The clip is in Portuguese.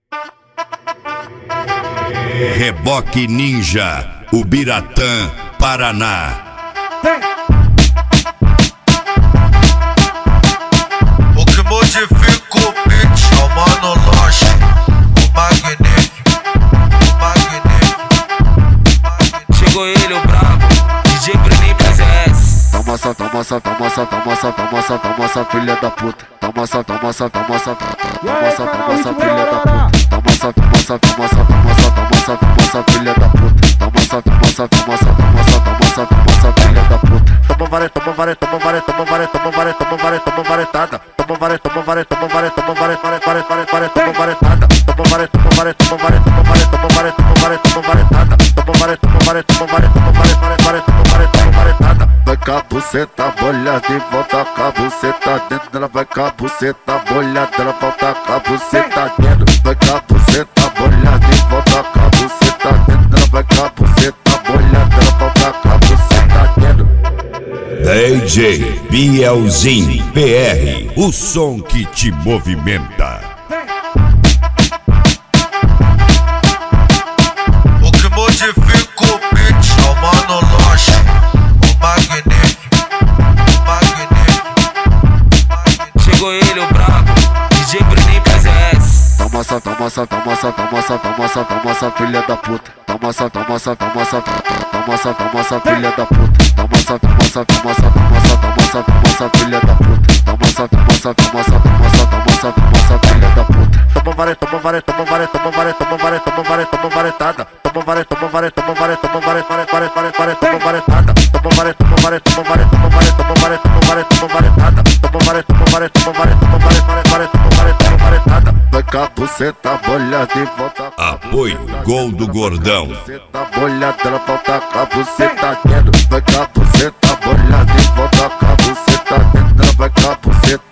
Reboque Ninja, Ubiratã, Paraná. O que modifica o beat é o Mano Loche, o magnífico, o magnífico. Chegou ele, o brabo, DJ Bruninho PZS. Toma essa, toma essa, toma essa, toma essa, toma essa, toma essa, filha da puta. Toma essa, toma essa, toma essa, toma essa, toma essa, filha da puta. Toma essa, toma essa, toma essa, toma essa, toma essa, toma essa, filha da puta. Toma essa, toma essa, toma essa, toma essa, toma essa, toma essa, filha da puta. Toma várias, toma várias, toma várias, toma várias, toma várias, toma várias, toma varetada. Toma várias, toma várias, toma várias, toma várias, várias, várias, várias, toma varetada. Toma várias, toma várias, toma várias, toma várias, toma várias, toma várias, toma varetada. Toma várias, toma várias, toma várias, toma várias, várias, várias, toma várias, toma varetada. Vai com a buceta molhada e volta com a buceta dentro. Ela vai com a buceta molhada, ela volta com a buceta dentro. Vai com a buceta molhada e volta com a buceta dentro. Ela vai com a buceta molhada, ela volta com a buceta dentro. DJ Bielzinho PR, o som que te movimenta. O que modifica o beat é o Mano Loche, o magnífico, o magnífico. Chegou ele, o brabo, DJ Bruninho PZS. Toma essa, toma essa, toma essa, toma essa, toma essa, toma essa, filha da puta. Toma essa, toma essa, toma essa, toma essa, toma essa, filha da puta. Toma essa, toma essa, toma essa, toma essa, toma essa, toma essa, filha da puta. Toma essa, toma essa, toma essa, toma essa, toma essa, toma essa, filha da puta. Toma várias, toma várias, toma várias, toma várias, toma várias, toma várias, toma varetada. Toma várias, toma várias, toma várias, toma várias, várias, várias, várias, várias, toma varetada. Toma várias, toma várias, toma várias, toma várias, toma várias, toma várias, toma varetada. Toma várias, toma várias, toma várias, toma várias, várias, várias, toma várias, toma varetada. Vai com a buceta molhada e volta. Apoio Gol do Gordão. Buceta molhada, ela volta com a buceta dentro. Vai com a buceta molhada e volta com a buceta dentro. Ela vai com a buceta